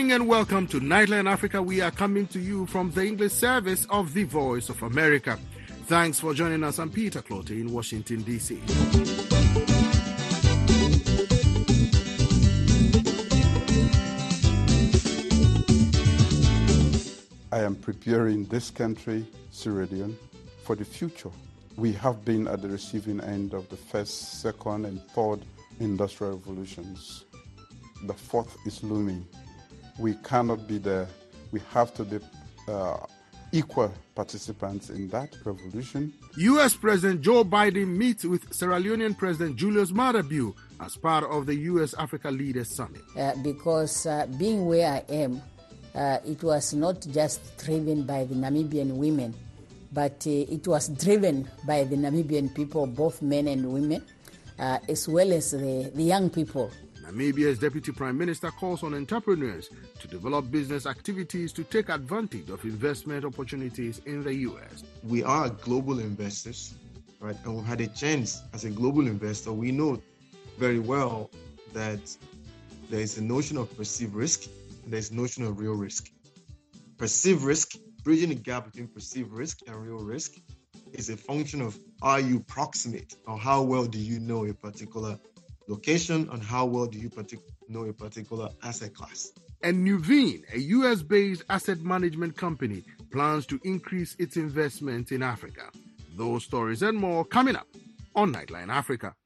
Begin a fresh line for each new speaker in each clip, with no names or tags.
morning and welcome to Nightline Africa. We are coming to you from the English service of the Voice of America. Thanks for joining us. I'm Peter Clote in Washington, D.C.
I am preparing this country, Sierra Leone, for the future. We have been at the receiving end of the first, second, and third industrial revolutions. The fourth is looming. We cannot be there. We have to be equal participants in that revolution.
U.S. President Joe Biden meets with Sierra Leonean President Julius Maada Bio as part of the U.S.-Africa Leaders Summit.
Because being where I am, it was not just driven by the Namibian women, but it was driven by the Namibian people, both men and women, as well as the young people.
Namibia's Deputy Prime Minister calls on entrepreneurs to develop business activities to take advantage of investment opportunities in the U.S.
We are global investors, right? And we've had a chance as a global investor. We know very well that there is a notion of perceived risk and there's a notion of real risk. Perceived risk, bridging the gap between perceived risk and real risk, is a function of are you proximate or how well do you know a particular location and how well do you know a particular asset class.
And Nuveen, a U.S.-based asset management company, plans to increase its investment in Africa. Those stories and more coming up on Nightline Africa.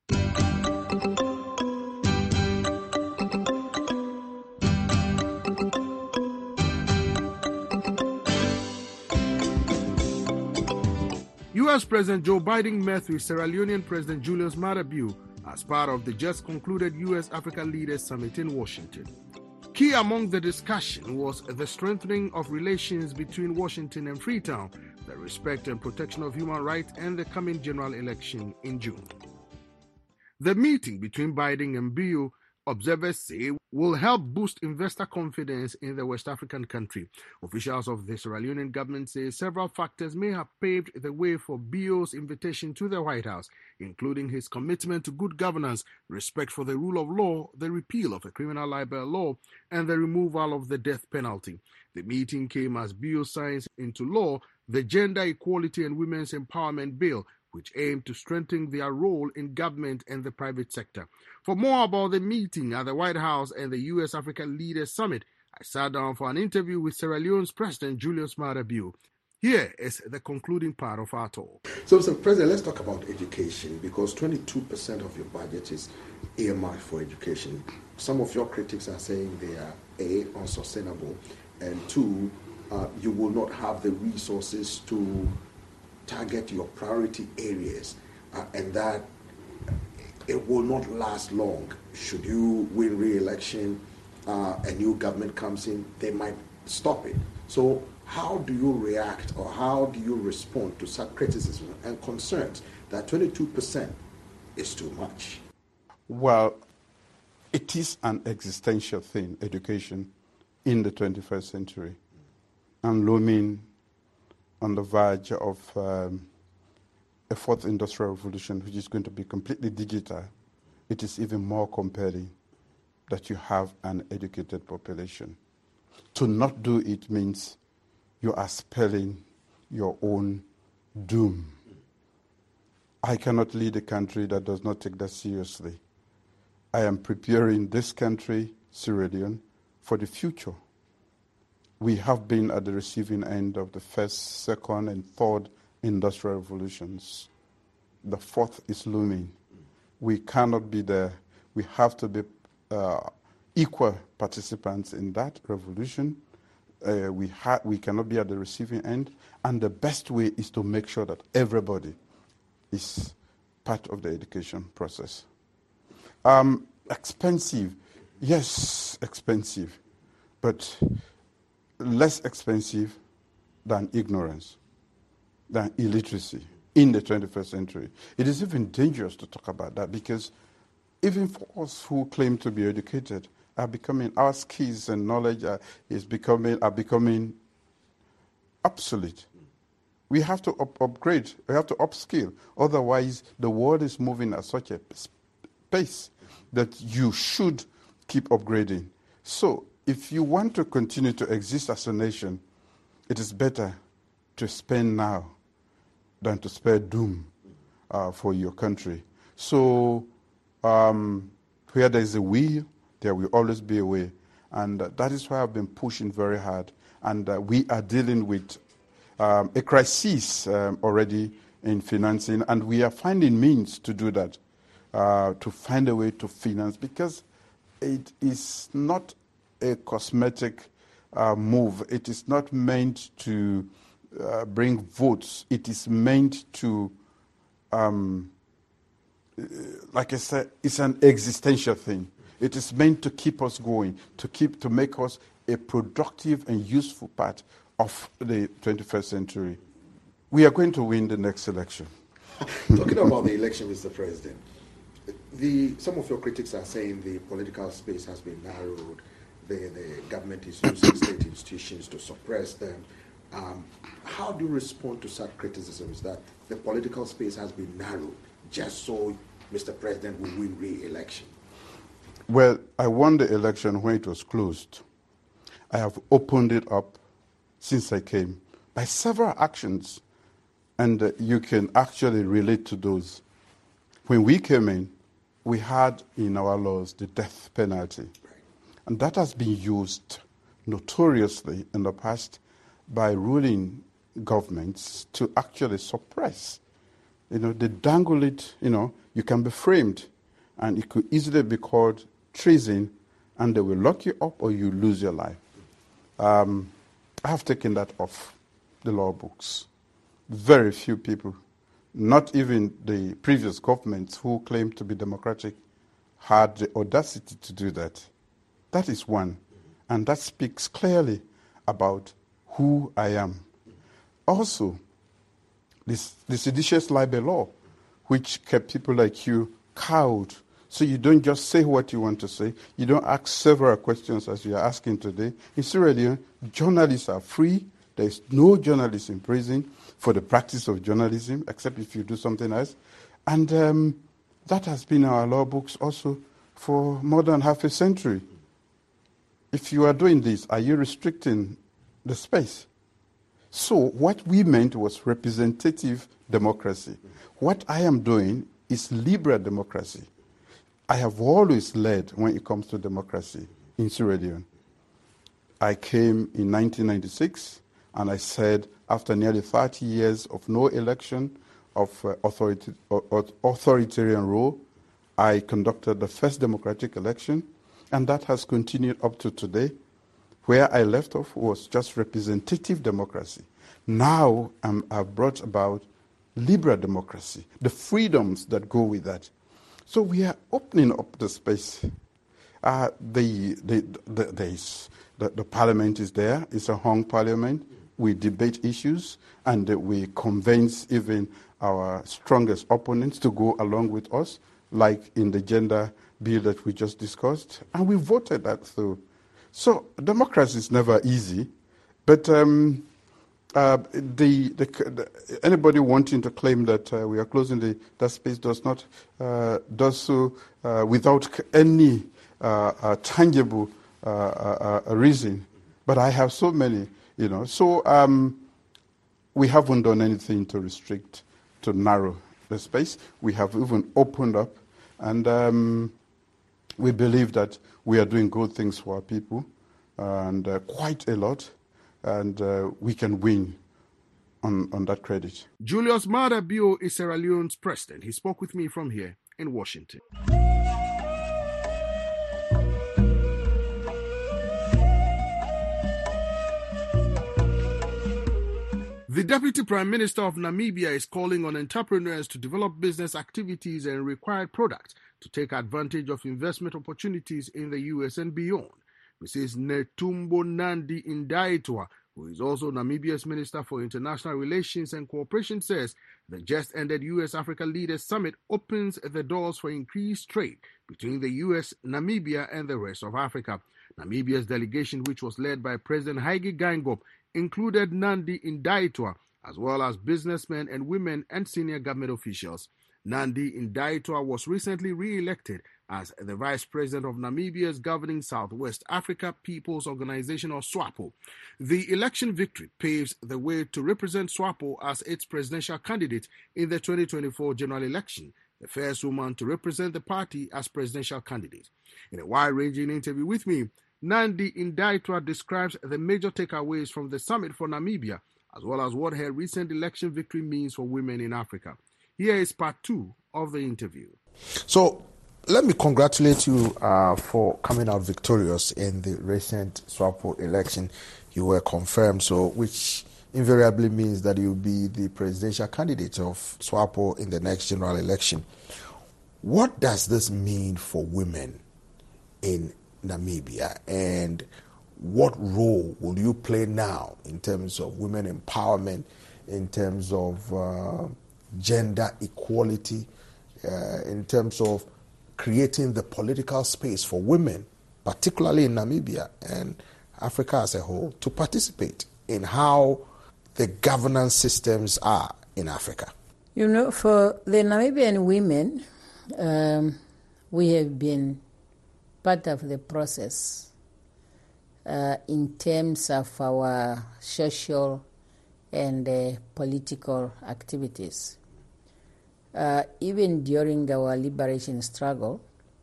U.S. President Joe Biden met with Sierra Leonean President Julius Maada Bio as part of the just concluded U.S.-Africa Leaders Summit in Washington. Key among the discussion was the strengthening of relations between Washington and Freetown, the respect and protection of human rights, and the coming general election in June. The meeting between Biden and Bio, observers say, will help boost investor confidence in the West African country. Officials of the Sierra Leonean government say several factors may have paved the way for Bio's invitation to the White House, including his commitment to good governance, respect for the rule of law, the repeal of a criminal libel law, and the removal of the death penalty. The meeting came as Bio signs into law the Gender Equality and Women's Empowerment Bill, which aimed to strengthen their role in government and the private sector. For more about the meeting at the White House and the U.S.-Africa Leaders Summit, I sat down for an interview with Sierra Leone's President Julius Maada Bio. Here is the concluding part of our talk.
So, Mr. President, let's talk about education, because 22% of your budget is earmarked for education. Some of your critics are saying they are A, unsustainable, and 2, you will not have the resources to target your priority areas, and that it will not last long. Should you win re-election, a new government comes in, they might stop it. So how do you react, or how do you respond to such criticism and concerns that 22% is too much?
Well, it is an existential thing, education, in the 21st century, and looming on the verge of a fourth industrial revolution, which is going to be completely digital. It is even more compelling that you have an educated population. To not do it means you are spelling your own doom. I cannot lead a country that does not take that seriously. I am preparing this country, Sierra Leone, for the future. We have been at the receiving end of the first, second, and third industrial revolutions. The fourth is looming. We cannot be there. We have to be equal participants in that revolution. We cannot be at the receiving end, and the best way is to make sure that everybody is part of the education process. Expensive, yes, expensive, but less expensive than ignorance, than illiteracy in the 21st century. It is even dangerous to talk about that, because even for us who claim to be educated, our skills and knowledge are becoming obsolete. We have to upgrade, we have to upskill. Otherwise, the world is moving at such a pace that you should keep upgrading. So if you want to continue to exist as a nation, it is better to spend now than to spare doom for your country. So where there is a will, there will always be a way. And that is why I've been pushing very hard. And we are dealing with a crisis already in financing, and we are finding means to do that, to find a way to finance, because it is not a cosmetic move. It is not meant to bring votes. It is meant to, like I said, it's an existential thing. It is meant to keep us going, to make us a productive and useful part of the 21st century. We are going to win the next election.
Talking about the election, Mr. President, some of your critics are saying the political space has been narrowed. The government is using state institutions to suppress them. How do you respond to such criticisms that the political space has been narrowed just so Mr. President will win re-election?
Well, I won the election when it was closed. I have opened it up since I came by several actions, and you can actually relate to those. When we came in, we had in our laws the death penalty. And that has been used notoriously in the past by ruling governments to actually suppress. They dangle it, you can be framed, and it could easily be called treason, and they will lock you up or you lose your life. I have taken that off the law books. Very few people, not even the previous governments who claimed to be democratic, had the audacity to do that. That is one. And that speaks clearly about who I am. Also, the seditious libel law, which kept people like you cowed. So you don't just say what you want to say. You don't ask several questions as you are asking today. In Sierra Leone, journalists are free. There is no journalist in prison for the practice of journalism, except if you do something else. And that has been our law books also for more than half a century. If you are doing this, are you restricting the space? So what we meant was representative democracy. What I am doing is liberal democracy. I have always led when it comes to democracy in Sierra Leone. I came in 1996, and I said after nearly 30 years of no election, of authoritarian rule, I conducted the first democratic election, and that has continued up to today. Where I left off was just representative democracy. Now I've brought about liberal democracy, the freedoms that go with that. So we are opening up the space. The parliament is there. It's a hung parliament. We debate issues, and we convince even our strongest opponents to go along with us, like in the gender bill that we just discussed, and we voted that through. So democracy is never easy, but anybody wanting to claim that we are closing that space does so without any tangible reason. But I have so many, So we haven't done anything to restrict, to narrow the space. We have even opened up, and we believe that we are doing good things for our people, and quite a lot, and we can win on that credit.
Julius Maada Bio is Sierra Leone's president. He spoke with me from here in Washington. The Deputy Prime Minister of Namibia is calling on entrepreneurs to develop business activities and required products to take advantage of investment opportunities in the U.S. and beyond. Mrs. Netumbo Nandi Ndaitwah, who is also Namibia's Minister for International Relations and Cooperation, says the just-ended U.S.-Africa Leaders Summit opens the doors for increased trade between the U.S., Namibia, and the rest of Africa. Namibia's delegation, which was led by President Hage Geingob, included Nandi Ndaitwah, as well as businessmen and women and senior government officials. Nandi Ndaitwah was recently re-elected as the Vice President of Namibia's governing Southwest Africa People's Organization, or SWAPO. The election victory paves the way to represent SWAPO as its presidential candidate in the 2024 general election, the first woman to represent the party as presidential candidate. In a wide-ranging interview with me, Nandi Ndaitwah describes the major takeaways from the summit for Namibia, as well as what her recent election victory means for women in Africa. Here is part 2 of the interview.
So, let me congratulate you for coming out victorious in the recent SWAPO election. You were confirmed, so which invariably means that you'll be the presidential candidate of SWAPO in the next general election. What does this mean for women in Namibia, and what role will you play now in terms of women empowerment, in terms of gender equality, in terms of creating the political space for women, particularly in Namibia and Africa as a whole, to participate in how the governance systems are in Africa?
You know, for the Namibian women, we have been part of the process in terms of our social and political activities. Even during our liberation struggle,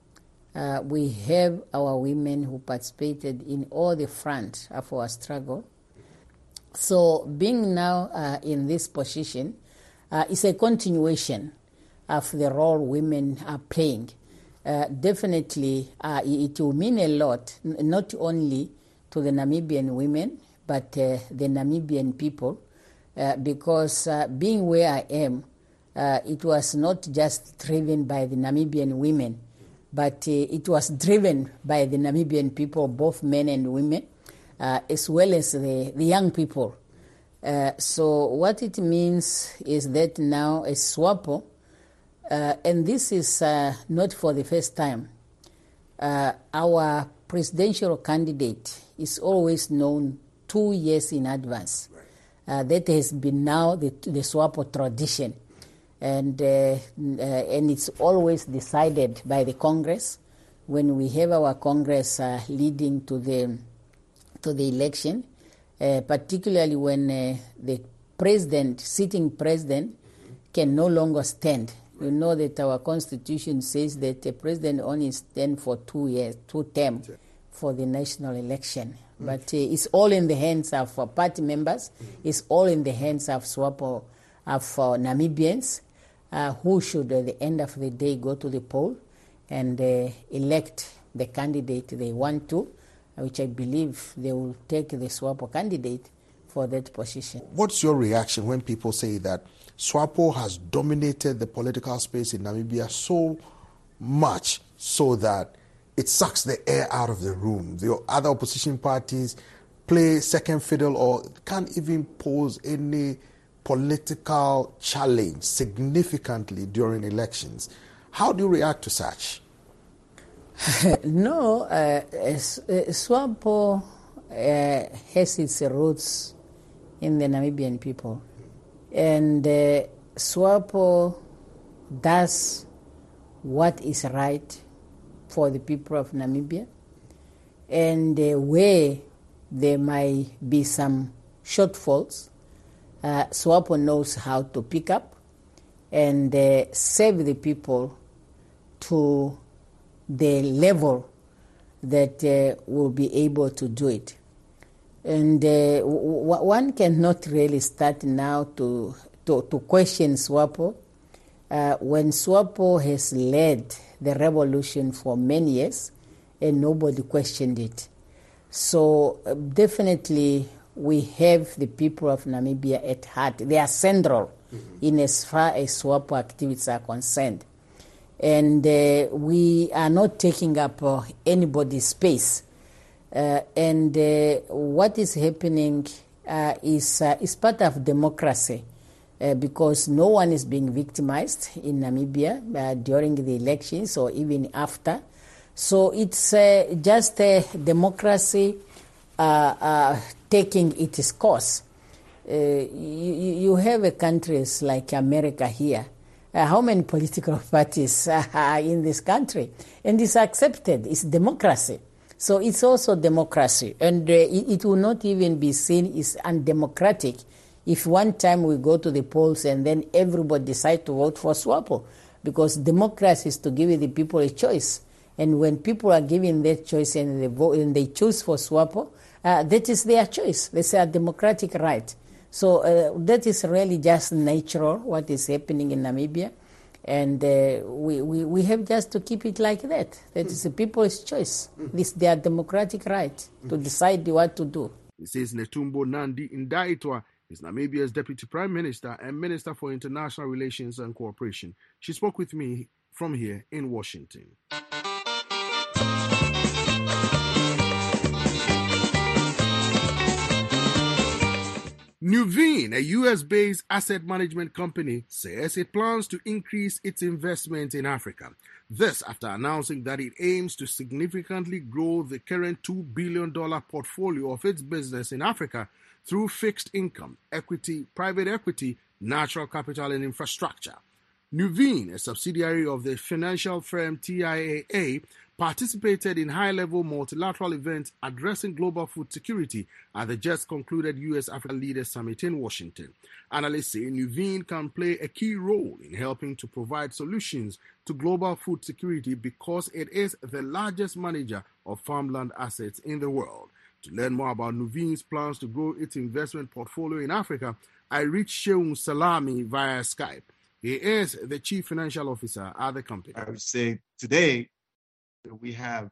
we have our women who participated in all the fronts of our struggle. So being now in this position is a continuation of the role women are playing. Definitely, it will mean a lot, not only to the Namibian women, but the Namibian people, because being where I am, it was not just driven by the Namibian women, but it was driven by the Namibian people, both men and women, as well as the young people. So what it means is that now as SWAPO, and this is not for the first time, our presidential candidate is always known 2 years in advance. That has been now the SWAPO tradition. And it's always decided by the Congress when we have our Congress leading to the election, particularly when the sitting president can no longer stand. You know that our Constitution says that the president only stands for 2 years, 2 terms for the national election. But it's all in the hands of party members. It's all in the hands of SWAPO, of Namibians, who should at the end of the day go to the poll and elect the candidate they want to, which I believe they will take the SWAPO candidate for that position.
What's your reaction when people say that SWAPO has dominated the political space in Namibia so much so that it sucks the air out of the room? The other opposition parties play second fiddle or can't even pose any political challenge significantly during elections. How do you react to such?
No, SWAPO has its roots in the Namibian people. And SWAPO does what is right for the people of Namibia. And where there might be some shortfalls, SWAPO knows how to pick up and serve the people to the level that will be able to do it. And one cannot really start now to question SWAPO when SWAPO has led the revolution for many years and nobody questioned it. So definitely we have the people of Namibia at heart. They are central in as far as SWAPO activities are concerned. And we are not taking up anybody's space. And what is happening is part of democracy because no one is being victimized in Namibia during the elections or even after. So it's just democracy taking its course. You have countries like America here. how many political parties are in this country? And it's accepted. It's democracy. So it's also democracy. And it will not even be seen as undemocratic if one time we go to the polls and then everybody decide to vote for SWAPO. Because democracy is to give the people a choice. And when people are given that choice and they vote and they choose for SWAPO, that is their choice. That's a democratic right. So that is really just natural, what is happening in Namibia. And we have just to keep it like that. That is the people's choice. This their democratic right to decide what to do.
It says Netumbo Nandi Ndaitwa is Namibia's Deputy Prime Minister and Minister for International Relations and Cooperation. She spoke with me from here in Washington. Nuveen, a US-based asset management company, says it plans to increase its investment in Africa. This after announcing that it aims to significantly grow the current $2 billion portfolio of its business in Africa through fixed income, equity, private equity, natural capital, and infrastructure. Nuveen, a subsidiary of the financial firm TIAA, participated in high-level multilateral events addressing global food security at the just concluded U.S.-Africa Leaders Summit in Washington. Analysts say Nuveen can play a key role in helping to provide solutions to global food security because it is the largest manager of farmland assets in the world. To learn more about Nuveen's plans to grow its investment portfolio in Africa, I reached Sheung Salami via Skype. He is the Chief Financial Officer at the company.
I would say today we have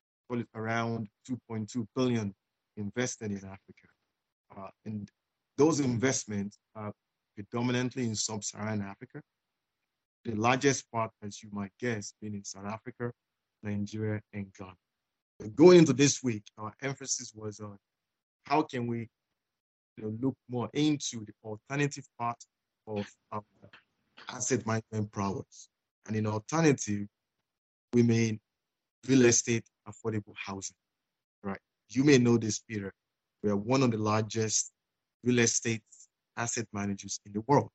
around 2.2 billion invested in Africa. And those investments are predominantly in sub-Saharan Africa. The largest part, as you might guess, being in South Africa, Nigeria, and Ghana. Going into this week, our emphasis was on how can we look more into the alternative part of our asset management prowess. And in alternative, we mean real estate affordable housing, right? You may know this, Peter. We are one of the largest real estate asset managers in the world.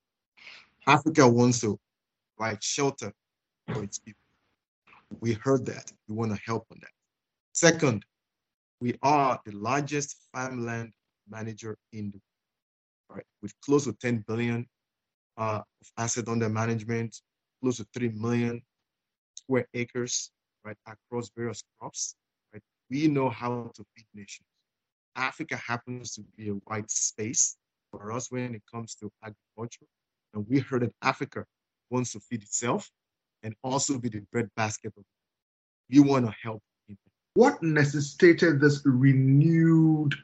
Africa wants to provide shelter for its people. We heard that. We want to help on that. Second, we are the largest farmland manager in the world, right? With close to 10 billion of assets under management, close to 3 million square acres, right, across various crops, right? We know how to feed nations. Africa happens to be a white space for us when it comes to agriculture. And we heard that Africa wants to feed itself and also be the breadbasket of it. We want to help people.
What necessitated this renewed,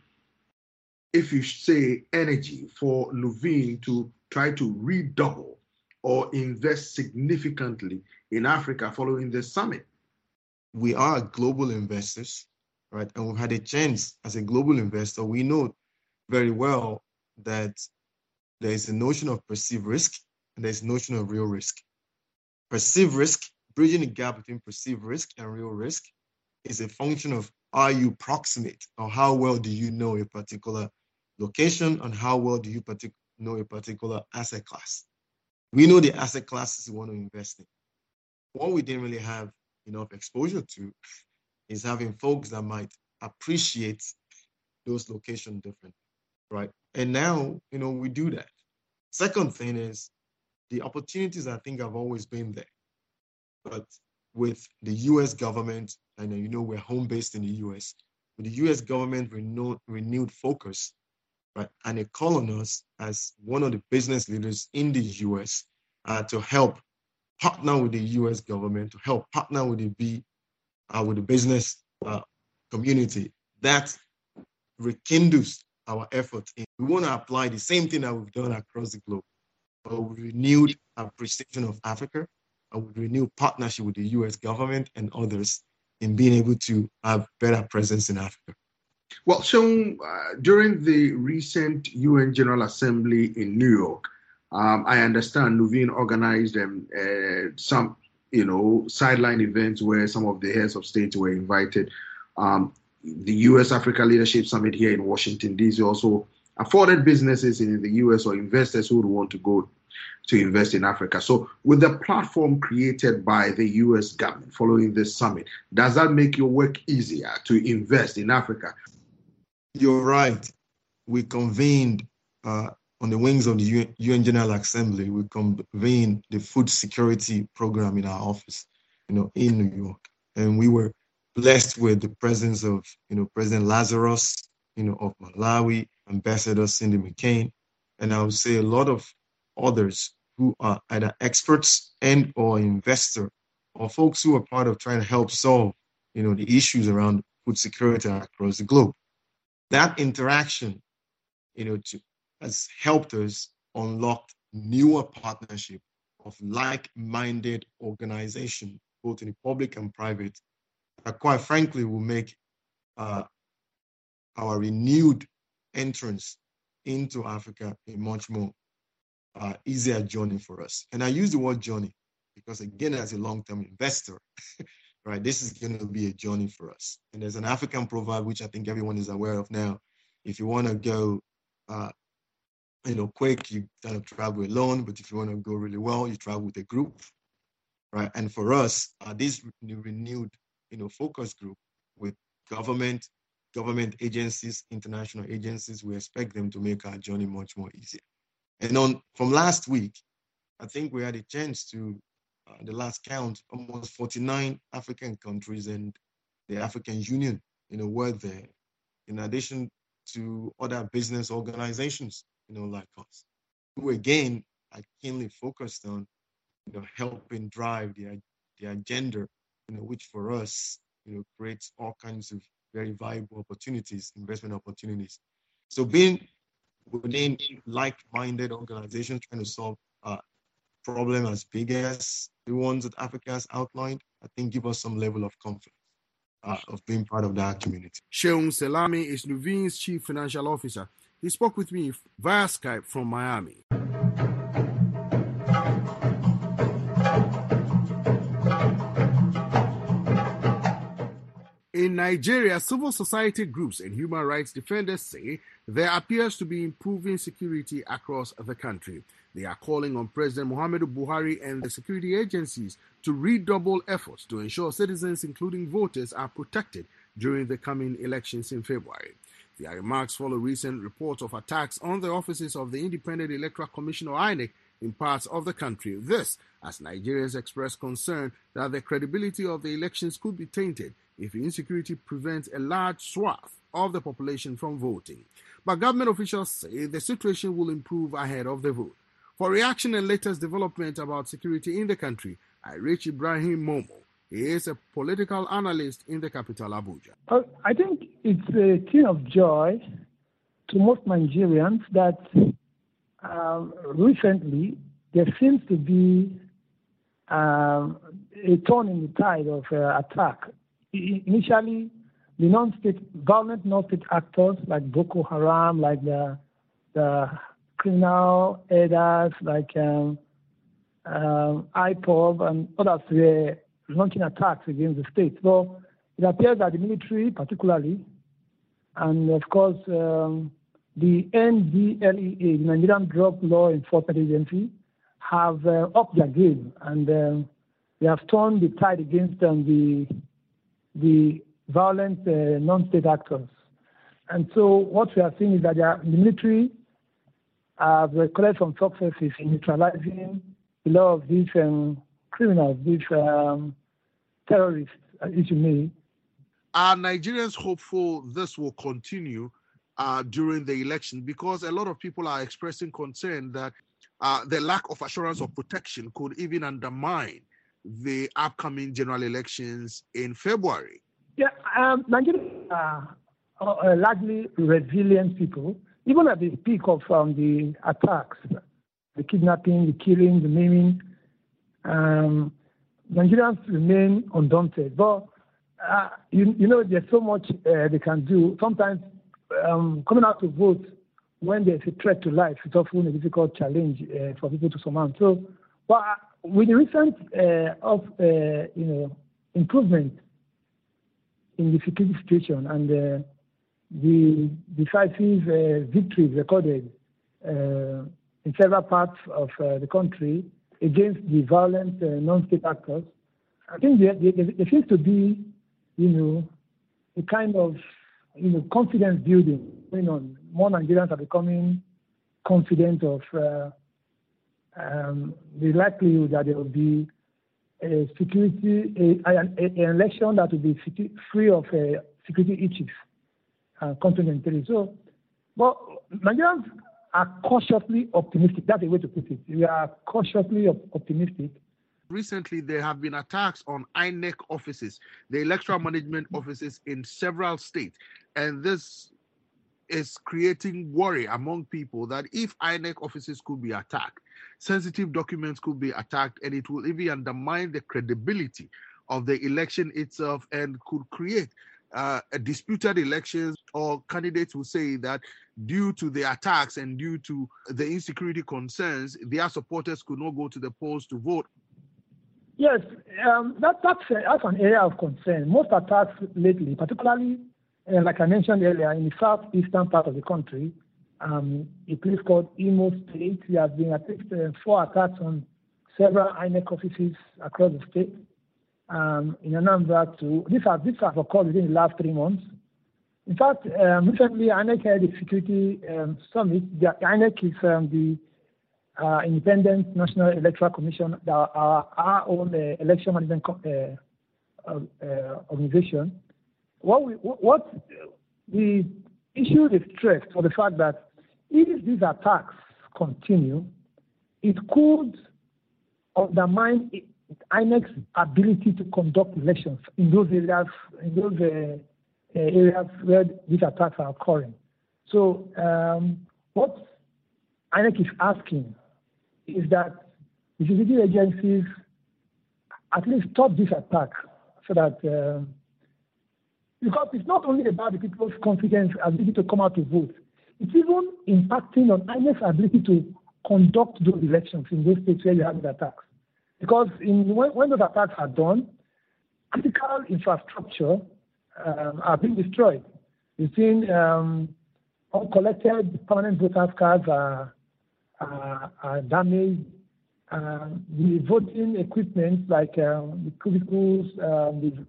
if you say, energy for Nuveen to try to redouble or invest significantly in Africa following this summit?
We are global investors, right? And we've had a chance as a global investor. We know very well that there is a notion of perceived risk and there's a notion of real risk. Perceived risk, bridging the gap between perceived risk and real risk, is a function of are you proximate or how well do you know a particular location and how well do you know a particular asset class. We know the asset classes we want to invest in. What we didn't really have enough exposure to is having folks that might appreciate those locations differently, right? And now, we do that. Second thing is the opportunities I think have always been there. But with the US government, and we're home-based in the US, with the US government renewed focus, right, and a call on us as one of the business leaders in the US to help partner with the US government, to help partner with the business community, that rekindles our efforts. We want to apply the same thing that we've done across the globe, but with renewed appreciation of Africa, and with renewed partnership with the US government and others in being able to have better presence in Africa.
Well, Sheung, during the recent UN General Assembly in New York, I understand Nuveen organized some, sideline events where some of the heads of state were invited. The U.S.-Africa Leadership Summit here in Washington, D.C. also afforded businesses in the U.S. or investors who would want to go
to invest in Africa. So with the platform created by the U.S. government following this summit, does that make your work easier to invest in Africa?
You're right. We convened on the wings of the UN General Assembly. We convened the food security program in our office, in New York. And we were blessed with the presence of, President Lazarus, of Malawi, Ambassador Cindy McCain, and I would say a lot of others who are either experts and or investor or folks who are part of trying to help solve, the issues around food security across the globe. That interaction, has helped us unlock newer partnership of like-minded organizations, both in the public and private, that quite frankly will make our renewed entrance into Africa a much more easier journey for us. And I use the word journey because, again, as a long-term investor, right, this is going to be a journey for us. And there's an African proverb, which I think everyone is aware of now. If you want to go, quick, you kind of travel alone. But if you want to go really well, you travel with a group, right? And for us, this renewed, focus group with government agencies, international agencies, we expect them to make our journey much more easier. And from last week, I think we had a chance to, the last count, almost 49 African countries and the African Union, were there, in addition to other business organizations, like us, who again are keenly focused on, helping drive the agenda, which for us, creates all kinds of very viable opportunities, investment opportunities. So being within like-minded organizations trying to solve problem as big as the ones that Africa has outlined, I think give us some level of confidence of being part of that community.
Sheung Selami is Nuvine's Chief Financial Officer. He spoke with me via Skype from Miami. In Nigeria, civil society groups and human rights defenders say there appears to be improving security across the country. They are calling on President Muhammadu Buhari and the security agencies to redouble efforts to ensure citizens, including voters, are protected during the coming elections in February. Their remarks follow recent reports of attacks on the offices of the Independent Electoral Commission, or INEC, in parts of the country. This, as Nigerians express concern that the credibility of the elections could be tainted if insecurity prevents a large swath of the population from voting. But government officials say the situation will improve ahead of the vote. For reaction and latest development about security in the country, I reach Ibrahim Momo. He is a political analyst in the capital, Abuja.
I think it's a thing of joy to most Nigerians that recently there seems to be a turn in the tide of attack. Initially, the violent non-state actors like Boko Haram, like the criminal headers like IPOB and others were launching attacks against the state. So it appears that the military particularly, and of course the NDLEA, the Nigerian Drug Law Enforcement Agency, have upped their game, and they have turned the tide against the violent non-state actors. And so what we are seeing is that the military have recorded some successes in neutralizing a lot of these criminals, these terrorists, as you may.
Are Nigerians hopeful this will continue during the election? Because a lot of people are expressing concern that the lack of assurance of protection could even undermine the upcoming general elections in February.
Yeah, Nigerians are largely resilient people. Even at the peak of the attacks, the kidnapping, the killing, the maiming, Nigerians remain undaunted. But, there's so much they can do. Sometimes coming out to vote when there's a threat to life is often a difficult challenge for people to surmount. So, but with the recent improvement in the security situation and the decisive victories recorded in several parts of the country against the violent non-state actors. I think there seems to be, a kind of, confidence building going on. More Nigerians are becoming confident of the likelihood that there will be an election that will be free of security issues, continentally. So, but Nigerians are cautiously optimistic. That's the way to put it. We are cautiously optimistic.
Recently, there have been attacks on INEC offices, the electoral management offices in several states. And this is creating worry among people that if INEC offices could be attacked, sensitive documents could be attacked, and it will even undermine the credibility of the election itself and could create a disputed elections, or candidates will say that due to the attacks and due to the insecurity concerns, their supporters could not go to the polls to vote.
Yes, that's an area of concern. Most attacks lately, particularly, like I mentioned earlier, in the southeastern part of the country, a place called Imo State, there have been at least 4 attacks on several INEC offices across the state. In Anambra too. These have occurred within the last 3 months. In fact, recently INEC held a security summit. The INEC is the Independent National Electoral Commission, our own election management organization. What the issue is stressed for the fact that if these attacks continue, it could undermine INEC's ability to conduct elections in those areas, areas where these attacks are occurring. So, what INEC is asking is that the security agencies at least stop this attack, so that because it's not only about the people's confidence, ability to come out to vote, it's even impacting on INEC's ability to conduct those elections in those states where you have the attacks. Because when those attacks are done, critical infrastructure are being destroyed. You've seen uncollected permanent voters' cards are damaged. The voting equipment, like the cubicles, and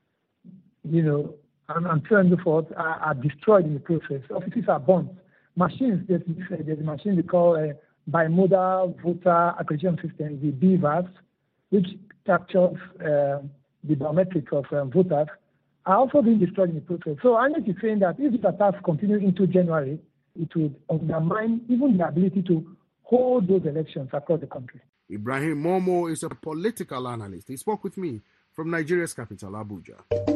so on and so forth, are destroyed in the process. Offices are burnt. Machines, there's a machine they call bimodal voter acquisition system, the BVAS, which captures the biometrics of voters, are also being destroyed in the process. So INEC is saying that if these attacks continue into January, it would undermine even the ability to hold those elections across the country.
Ibrahim Momo is a political analyst. He spoke with me from Nigeria's capital, Abuja.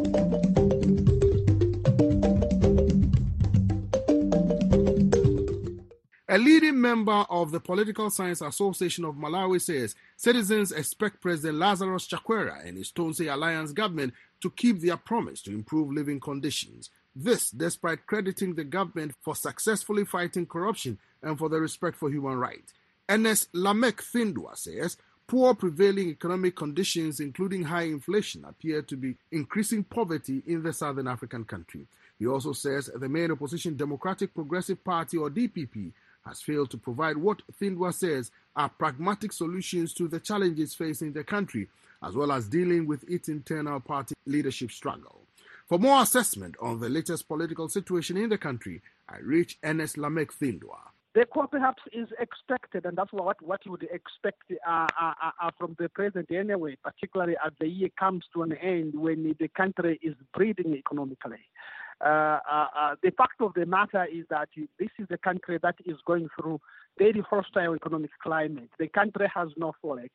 A leading member of the Political Science Association of Malawi says citizens expect President Lazarus Chakwera and his Tonse Alliance government to keep their promise to improve living conditions. This despite crediting the government for successfully fighting corruption and for the respect for human rights. Ernest Lamek Thindwa says poor prevailing economic conditions, including high inflation, appear to be increasing poverty in the southern African country. He also says the main opposition Democratic Progressive Party, or DPP, has failed to provide what Thindwa says are pragmatic solutions to the challenges facing the country, as well as dealing with its internal party leadership struggle. For more assessment on the latest political situation in the country, I reach Ernest Lamek Thindwa.
The call perhaps is expected, and that's what you would expect from the president anyway, particularly as the year comes to an end when the country is breathing economically. The fact of the matter is that this is a country that is going through very hostile economic climate. The country has no forex,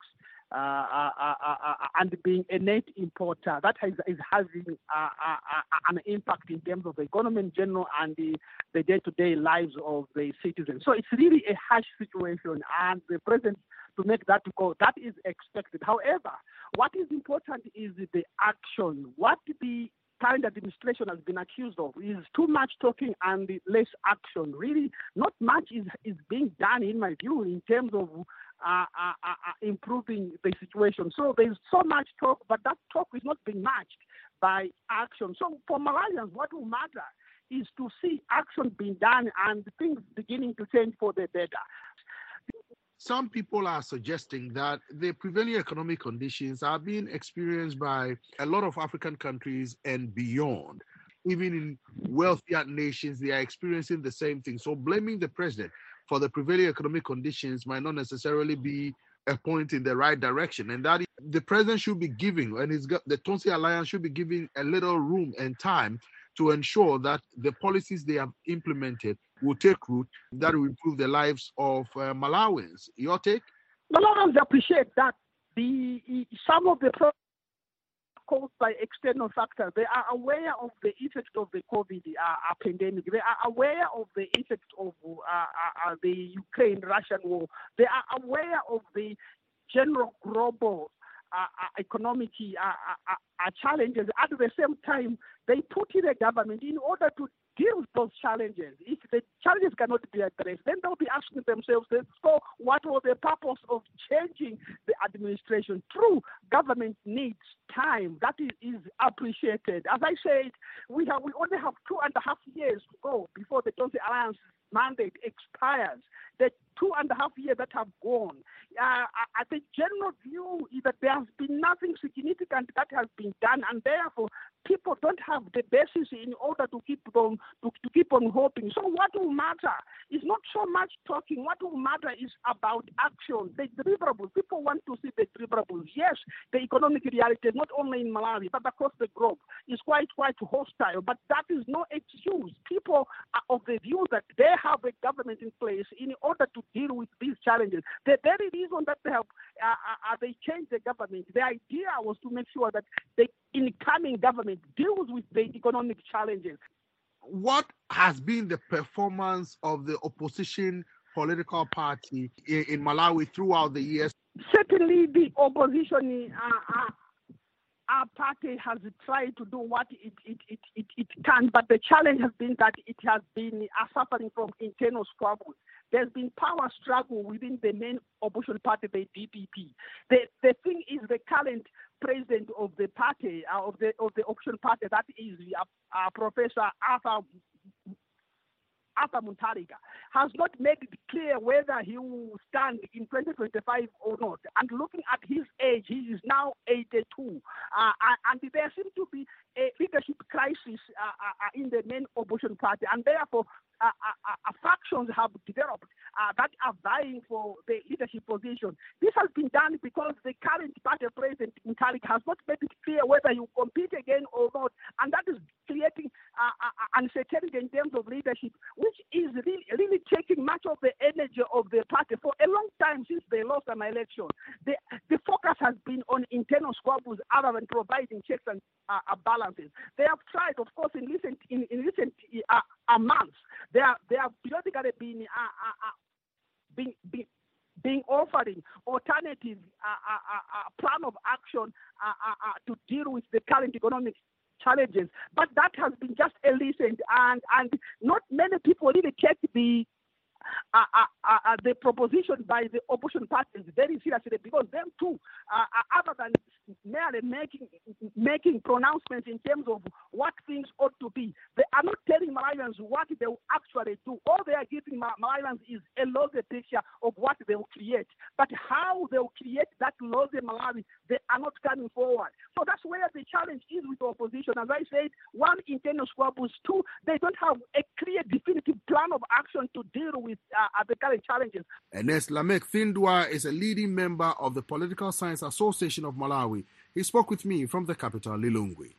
and being a net importer, that is having an impact in terms of the economy in general and the day-to-day lives of the citizens. So it's really a harsh situation, and the president, to make that call, that is expected. However, what is important is the action. What the current administration has been accused of is too much talking and less action. Really, not much is being done, in my view, in terms of improving the situation. So there's so much talk, but that talk is not being matched by action. So for Malawians, what will matter is to see action being done and things beginning to change for the better.
some people are suggesting that the prevailing economic conditions are being experienced by a lot of African countries and beyond. Even in wealthier nations, they are experiencing the same thing. So blaming the president for the prevailing economic conditions might not necessarily be a point in the right direction. And that the president should be giving, and the Tonsi Alliance should be giving a little room and time to ensure that the policies they have implemented will take root, that will improve the lives of Malawians. Your take?
Malawians appreciate that some of the problems caused by external factors. They are aware of the effect of the COVID pandemic. They are aware of the effect of the Ukraine-Russian war. They are aware of the general global economic challenges. At the same time, they put in a government in order to deal with those challenges. If the challenges cannot be addressed, then they'll be asking themselves, so what was the purpose of changing the administration? True, government needs time. That is appreciated. As I said, we only have 2.5 years to go before the Tonsi Alliance mandate expires. The 2.5 years that have gone, the general view is that there has been nothing significant that has been done, and therefore people don't have the basis in order to keep on hoping. So what will matter is not so much talking. What will matter is about action, the deliverables. People want to see the deliverables. Yes, the economic reality, not only in Malawi but across the globe, is quite hostile. But that is no excuse. People are of the view that they have a government in place in order to deal with these challenges. The very reason that they changed the government, the idea was to make sure that the incoming government deals with the economic challenges.
What has been the performance of the opposition political party in Malawi throughout the years?
Certainly, the opposition our party has tried to do what it can, but the challenge has been that it has been suffering from internal squabbles. There's been power struggle within the main opposition party, the DPP. The thing is, the current president of the party, of the opposition party, that is Professor Arthur Mutharika, has not made it clear whether he will stand in 2025 or not. And looking at his age, he is now 82. And there seems to be a leadership crisis in the main opposition party. And therefore, factions have developed that are vying for the leadership position. This has been done because the current party president, Mutharika, has not made it clear whether he will compete again or not. And that is creating uncertainty in terms of leadership, which is really taking much of the energy of the party. For a long time since they lost an election, the focus has been on internal squabbles other than providing checks and balances. They have tried, of course, in recent months. They have periodically been offering alternative plan of action to deal with the current economic challenges, but that has been just a listen, and not many people really take the proposition by the opposition parties very seriously, because them too, other than merely making pronouncements in terms of what things ought to be, they are not telling Malawians what they will actually do. All they are giving Malawians is a rosy picture of what they will create, but how they will create that rosy Malawi, they are not coming forward. So that's where the challenge is with the opposition. As I said, one, internal squabbles. Two, they don't have a clear, definitive plan of action to deal with the current challenges.
Ernest Lamek Thindwa is a leading member of the Political Science Association of Malawi. He spoke with me from the capital, Lilongwe.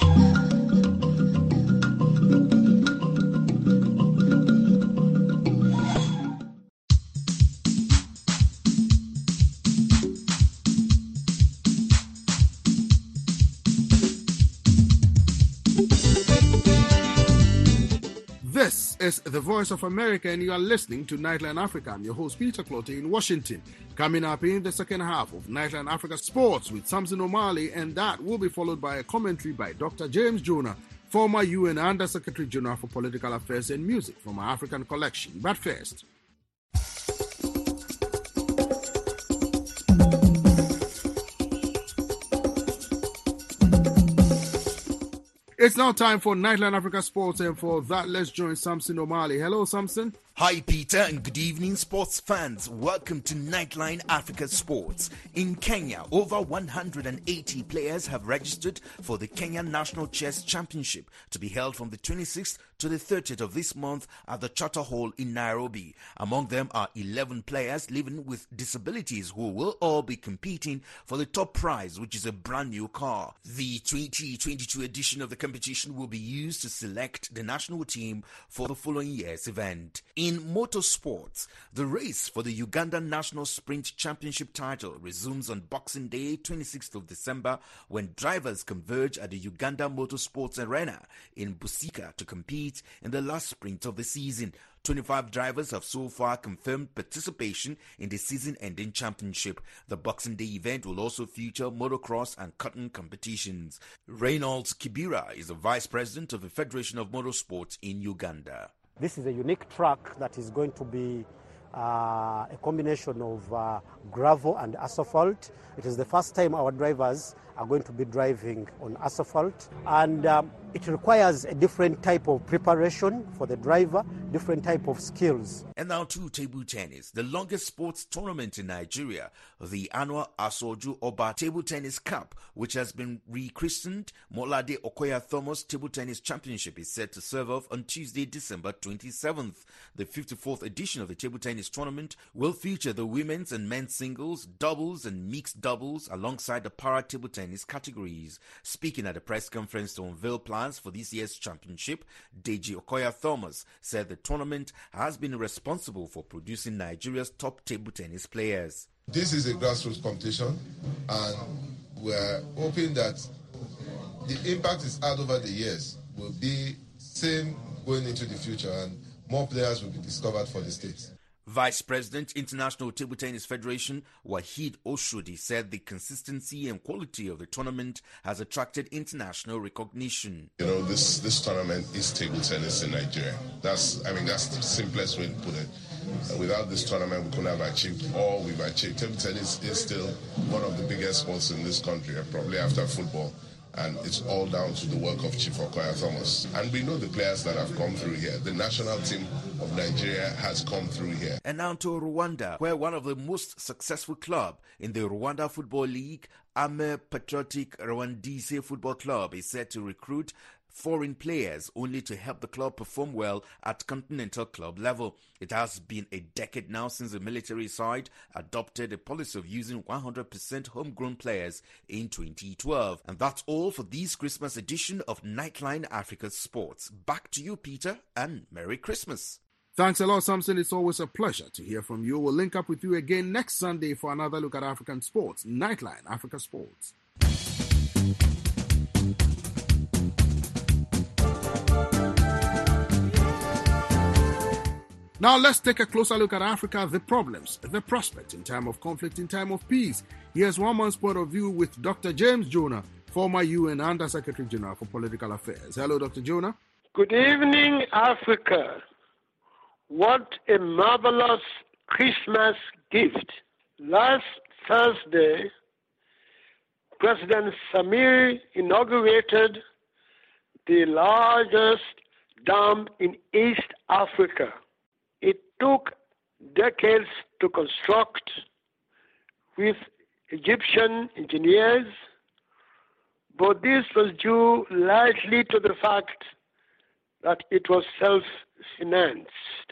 This is the Voice of America, and you are listening to Nightline Africa. I'm your host, Peter Clottey, in Washington. Coming up in the second half of Nightline Africa Sports with Samson O'Malley, and that will be followed by a commentary by Dr. James Jonah, former UN Under-Secretary General for Political Affairs and Music from our African collection. But first, it's now time for Nightline Africa Sports, and for that, let's join Samson O'Malley. Hello, Samson.
Hi Peter and good evening sports fans. Welcome to Nightline Africa Sports. In Kenya, over 180 players have registered for the Kenya National Chess Championship to be held from the 26th to the 30th of this month at the Charter Hall in Nairobi. Among them are 11 players living with disabilities who will all be competing for the top prize, which is a brand new car. The 2022 edition of the competition will be used to select the national team for the following year's event. In motorsports, the race for the Uganda National Sprint Championship title resumes on Boxing Day, 26th of December, when drivers converge at the Uganda Motorsports Arena in Busika to compete in the last sprint of the season. 25 drivers have so far confirmed participation in the season-ending championship. The Boxing Day event will also feature motocross and cutting competitions. Reynolds Kibira is the vice president of the Federation of Motorsports in Uganda.
This is a unique track that is going to be a combination of gravel and asphalt. It is the first time our drivers are going to be driving on asphalt, and it requires a different type of preparation for the driver, different type of skills.
And now to table tennis, the longest sports tournament in Nigeria, the annual Asoju Oba Table Tennis Cup, which has been rechristened Molade Okoya Thomas Table Tennis Championship, is set to serve off on Tuesday, December 27th. The 54th edition of the table tennis tournament will feature the women's and men's singles, doubles and mixed doubles alongside the para table tennis categories. Speaking at a press conference to unveil plans for this year's championship, Deji Okoya Thomas said the tournament has been responsible for producing Nigeria's top table tennis players.
This is a grassroots competition, and we're hoping that the impact it's had over the years will be same going into the future, and more players will be discovered for the state.
Vice President, International Table Tennis Federation, Wahid Oshodi, said the consistency and quality of the tournament has attracted international recognition.
You know, this tournament is table tennis in Nigeria. That's the simplest way to put it. Without this tournament, we couldn't have achieved all we've achieved. Table tennis is still one of the biggest sports in this country, probably after football. And it's all down to the work of Chief Okoya Thomas. And we know the players that have come through here. The national team of Nigeria has come through here.
And now to Rwanda, where one of the most successful clubs in the Rwanda Football League, Ame Patriotic Rwandese Football Club, is set to recruit foreign players only to help the club perform well at continental club level. It has been a decade now since the military side adopted a policy of using 100% homegrown players in 2012. And that's all for this Christmas edition of Nightline Africa Sports. Back to you, Peter, and Merry Christmas.
Thanks a lot, Samson. It's always a pleasure to hear from you. We'll link up with you again next Sunday for another look at African sports. Nightline Africa Sports. Now let's take a closer look at Africa, the problems, the prospects in time of conflict, in time of peace. Here's one man's point of view with Dr. James Jonah, former UN Under Secretary General for Political Affairs. Hello, Dr. Jonah.
Good evening, Africa. What a marvelous Christmas gift. Last Thursday, President Samir inaugurated the largest dam in East Africa. It took decades to construct with Egyptian engineers, but this was due largely to the fact that it was self-financed.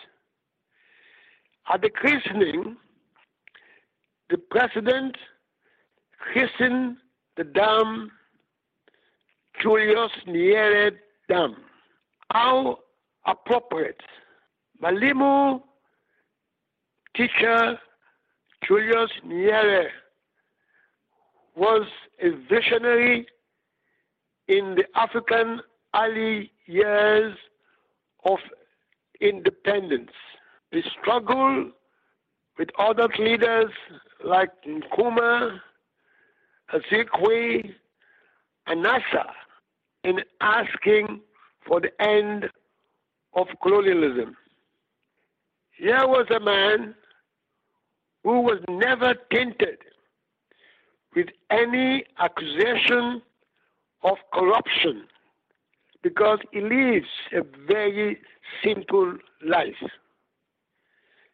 At the christening, the president christened the dam Julius Nyerere Dam. How appropriate. Malimu teacher Julius Nyerere was a visionary in the African early years of independence. The struggle with other leaders like Nkrumah, Azikiwe, and Nasser in asking for the end of colonialism. Here was a man who was never tainted with any accusation of corruption because he lives a very simple life.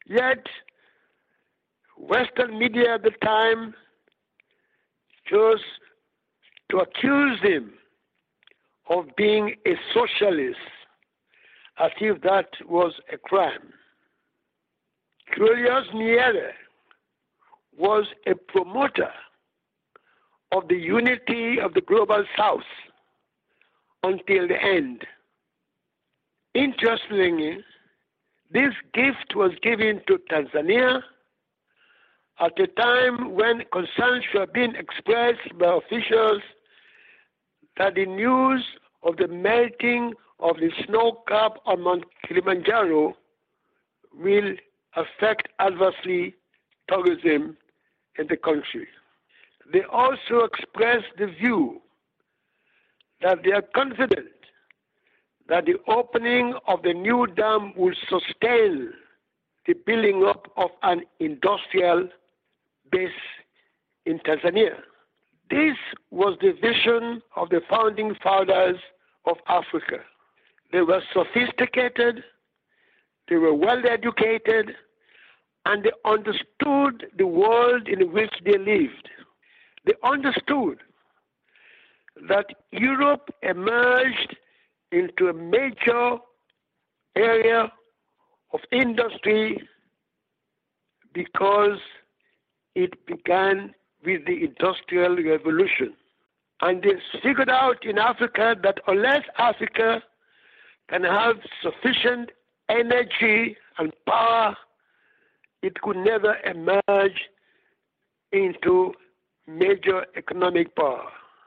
Yet, Western media at the time chose to accuse him of being a socialist, as if that was a crime. Julius Nyerere was a promoter of the unity of the global South until the end. Interestingly, this gift was given to Tanzania at a time when concerns were being expressed by officials that the news of the melting of the snow cap on Mount Kilimanjaro will affect adversely tourism in the country. They also expressed the view that they are confident that the opening of the new dam will sustain the building up of an industrial base in Tanzania. This was the vision of the founding fathers of Africa. They were sophisticated, they were well educated, and they understood the world in which they lived. They understood that Europe emerged into a major area of industry because it began with the Industrial Revolution. And they figured out in Africa that unless Africa can have sufficient energy and power, it could never emerge into major economic power.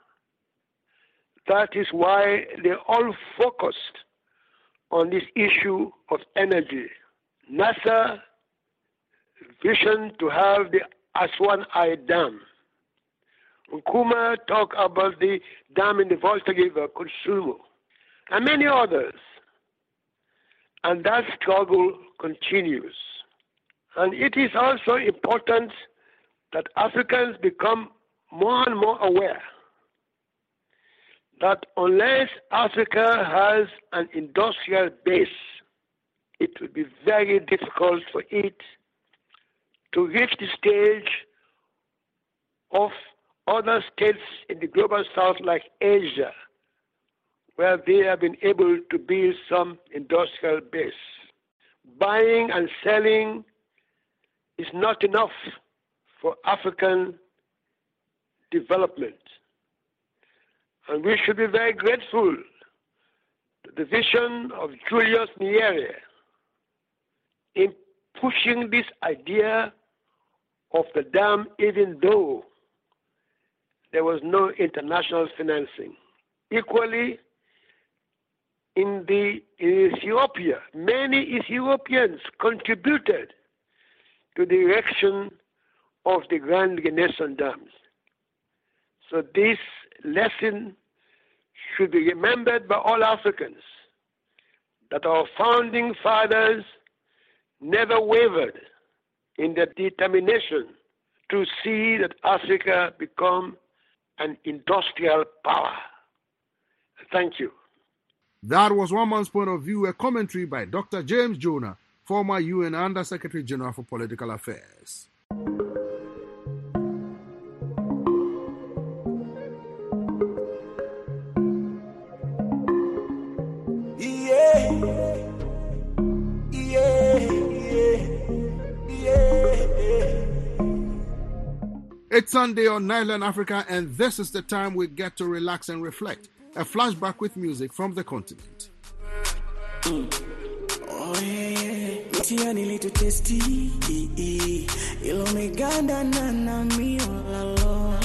That is why they all focused on this issue of energy. NASA vision to have the Aswan Eye Dam. Nkrumah talked about the dam in the Volta River, Kisumu, and many others. And that struggle continues. And it is also important that Africans become more and more aware that unless Africa has an industrial base, it will be very difficult for it to reach the stage of other states in the global south like Asia, where they have been able to build some industrial base. Buying and selling is not enough for African development. And we should be very grateful to the vision of Julius Nyerere in pushing this idea of the dam, even though there was no international financing. Equally, in Ethiopia, many Ethiopians contributed to the erection of the Grand Renaissance dams. So this lesson should be remembered by all Africans, that our founding fathers never wavered in their determination to see that Africa become an industrial power. Thank you.
That was one man's point of view, a commentary by Dr. James Jonah, former UN Under-Secretary General for Political Affairs. It's Sunday on Nightline Africa, and this is the time we get to relax and reflect. A flashback with music from the continent.
Oh yeah, mitiani litu testi, ilo meganda na mi olalo.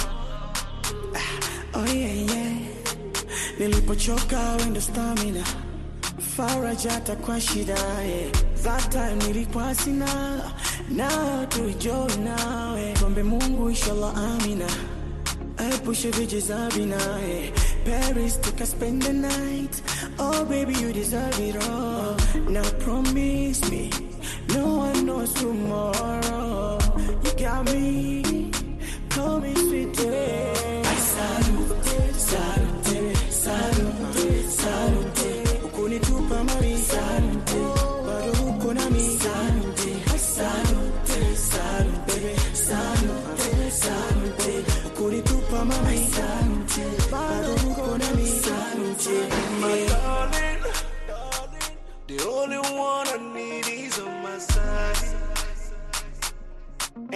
Oh yeah, nilipochoka wendo stamina, farajata kwa shida. That time nilikuwa sina, now to join now. Kombe Mungu inshallah amina. I push a vijizabina. Paris took a spend the night. Oh baby, you deserve it all. Now promise me, no one knows tomorrow. You got me, call me sweetie. Salute, salute, salute, salute. Ukunitupa mami, salute. Bado uko na mi, salute.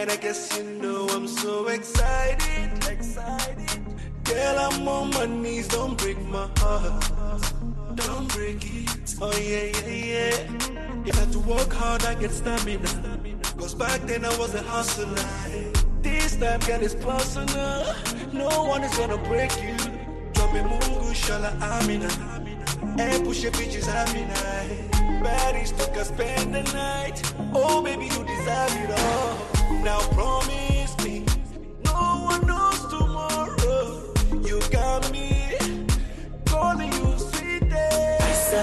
And I guess you know I'm so excited. Girl, I'm on my knees, don't break my heart. Don't break it. Oh yeah. If I had to work hard, I get stamina. Cause back then I was a hustler. This time, girl, it's personal. No one is gonna break you. Drop a mungu, shala amina. And push your bitches amina. Baddies took us spend the night. Oh baby, you deserve it all. Now promise me, no one knows tomorrow. You got me calling you sweet day.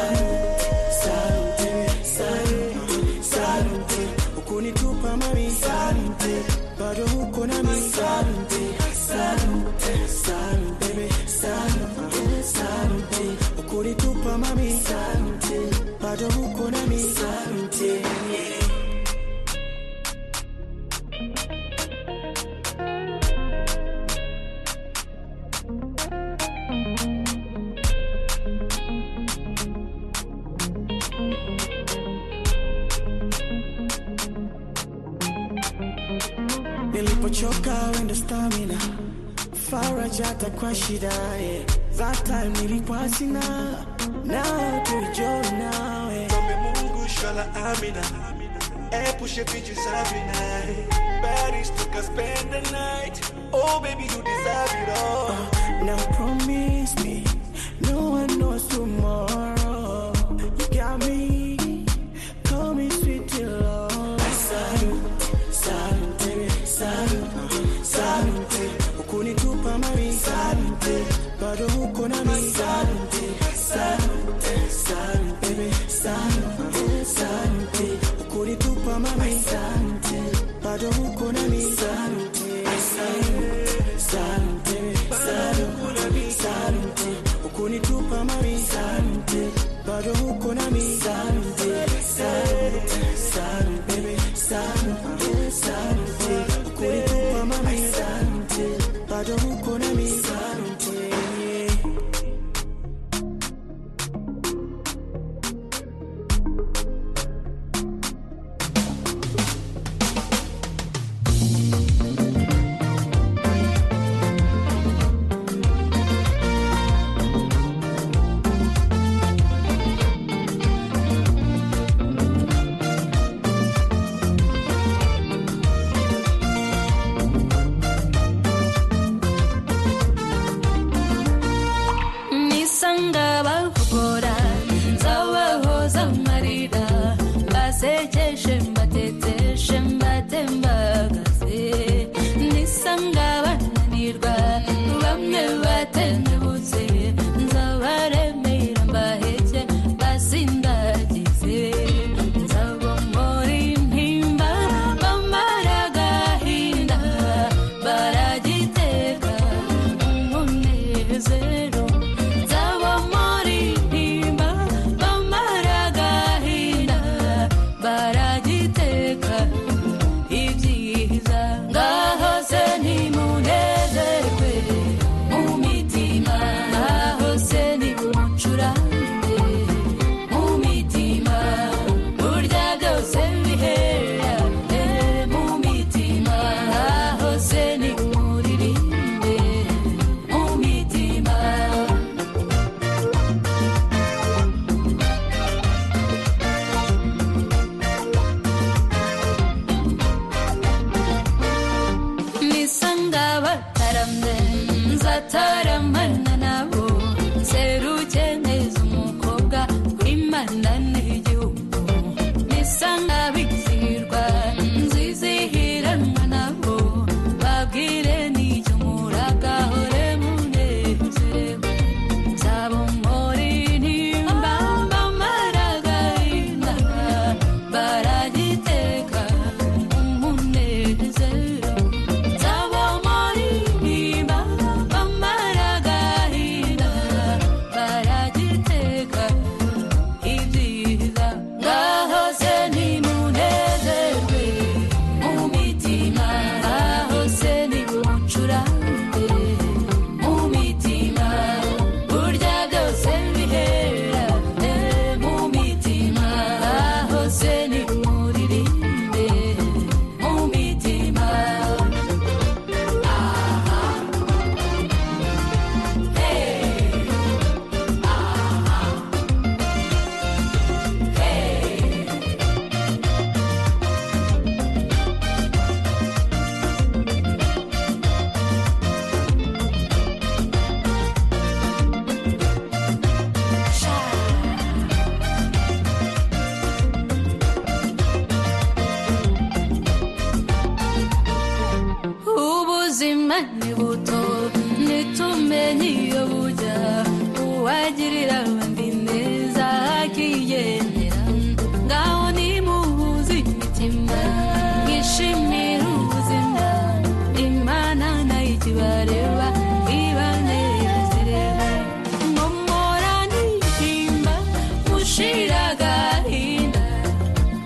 Salute, ukunitupa mami. Salute, bado uko na mi. Salute, baby. Salute, ukunitupa mami. Salute, bado uko na mi. Salute, nilipochoka wenda stamina faraja atakuwa shida that time nilikuwa sina now to enjoy now Tombe mungu shala amina push your bitches every night baddies took us spend the night oh baby you deserve it all now promise me no one knows tomorrow you got me call me sweet love Salute, ukunitupa mami. Salute, bado uko na mi. Salute, baby. Salute, ukunitupa mami. Salute, bado uko na mi. Salute, ukunitupa mami. Salute, bado uko na mi. Salute, baby. Salute, ukunitupa mami. Salute, bado uko na mi. Salute.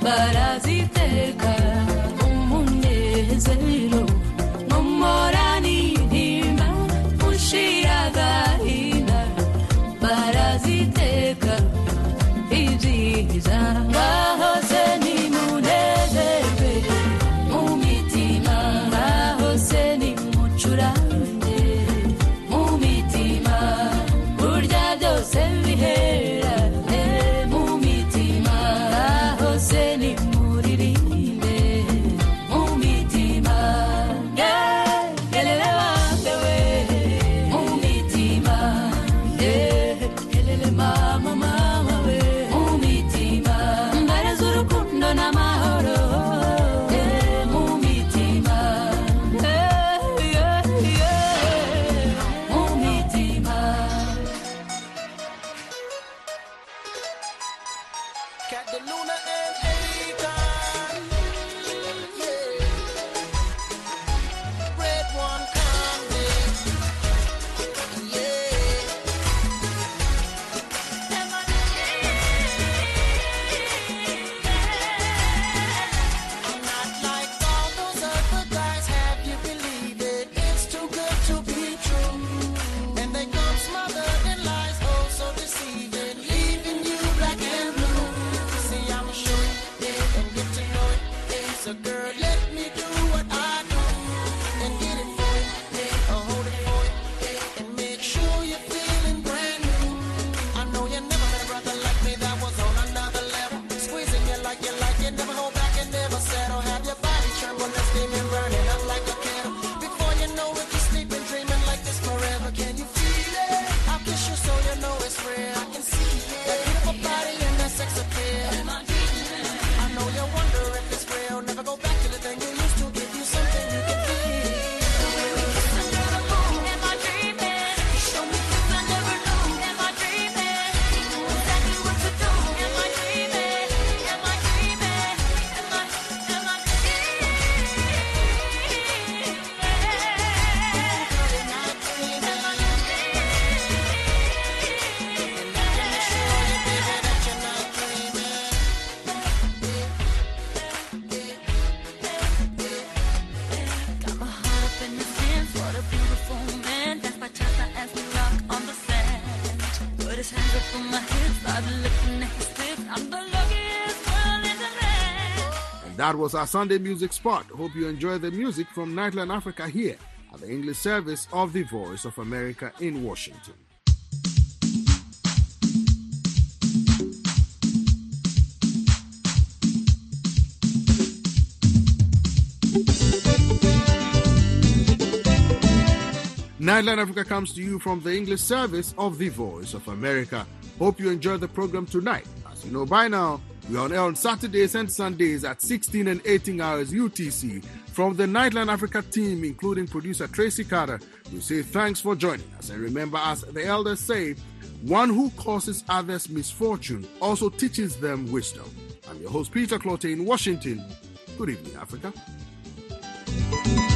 baraziteka umunezero n'umorani ntimba ushira agahinda baraziteka ibyiza bahose nimunezerwe mu mitima bahose nimucurange mu mitima burya byose bihera mu mitima bahose nimuririmbe mu mitima gelele bambewe mu mitima gelele mama mama we mu mitima mbareza urukundo n'amahoro mu mitima mu mitima.
Cat the Luna and Akon. Yeah. Red one coming. Yeah. I'm not like all those other guys. Have you believe it? It's too good to be true. And they come smothered in lies, oh so deceiving, leaving you black and blue. See, I'ma show you, yeah, and get to know it. Yeah. So girl, let me do what I do and get it for you, yeah, or hold it for you, yeah, and make sure you're feeling brand new. I know you never met a brother like me that was on another level, squeezing you, never hold back and never settle. Have your body trembling and steaming, burning up like a candle. Before you know it, you're sleeping, dreaming like this forever. Can you feel it? I'll kiss you so you know it's real. I can see that beautiful body and that sex appeal. I know you wonder if it's real. Never go back to the thing you used to. Give you something you can feel.
Got my heart up in the hands, what a beautiful man. That's my chest as we rock on the sand. Put his hands up on my hips, started looking at his lips. I'm the luckiest girl in the land.
And that was our Sunday music spot. Hope you enjoy the music from Nightline Africa here at the English service of the Voice of America in Washington. Nightline Africa comes to you from the English service of the Voice of America. Hope you enjoyed the program tonight. As you know by now, we are on air on Saturdays and Sundays at 16 and 18 hours UTC. From the Nightline Africa team, including producer Tracy Carter, we say thanks for joining us. And remember, as the elders say, one who causes others misfortune also teaches them wisdom. I'm your host, Peter Clote in Washington. Good evening, Africa.